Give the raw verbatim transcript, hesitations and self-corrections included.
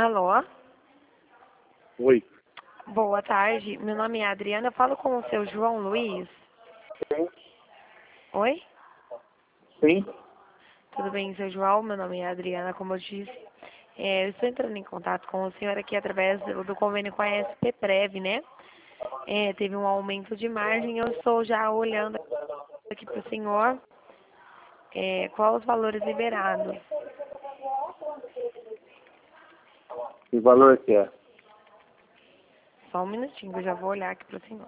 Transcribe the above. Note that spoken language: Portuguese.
Alô? Oi. Boa tarde. Meu nome é Adriana. Eu falo com o seu João Luiz. Sim. Oi? Sim. Tudo bem, seu João? Meu nome é Adriana, como eu disse. É, eu estou entrando em contato com o senhor aqui através do, do convênio com a S P Prev, né? É, teve um aumento de margem. Eu estou já olhando aqui para o senhor é, quais os valores liberados. Que valor que é? Só um minutinho, eu já vou olhar aqui para o senhor.